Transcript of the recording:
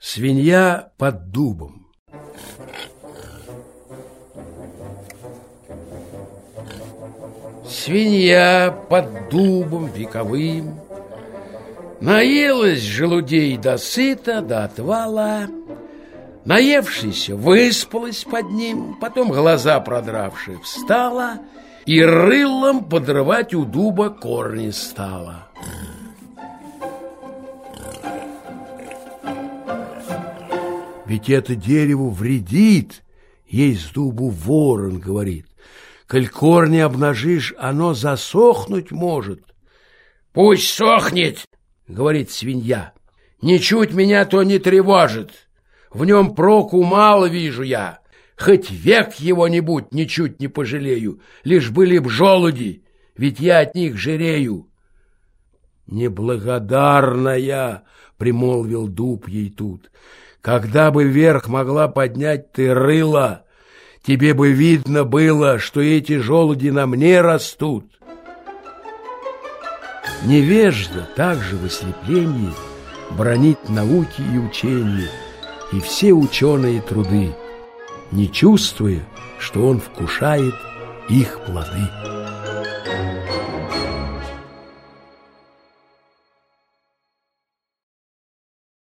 Свинья под дубом. Свинья под дубом вековым наелась желудей до сыта, до отвала. Наевшись, выспалась под ним, потом, глаза продравши, встала и рылом подрывать у дуба корни стала. Ведь это дереву вредит, ей с дубу ворон говорит. Коль корни обнажишь, оно засохнуть может. Пусть сохнет, говорит свинья, ничуть меня то не тревожит. В нем проку мало вижу я, хоть век его-нибудь ничуть не пожалею, лишь были б желуди, ведь я от них жирею. Неблагодарная, примолвил дуб ей тут, когда бы вверх могла поднять ты рыло, тебе бы видно было, что эти желуди на мне растут. Невежда также в ослеплении бранит науки и учения и все ученые труды, не чувствуя, что он вкушает их плоды.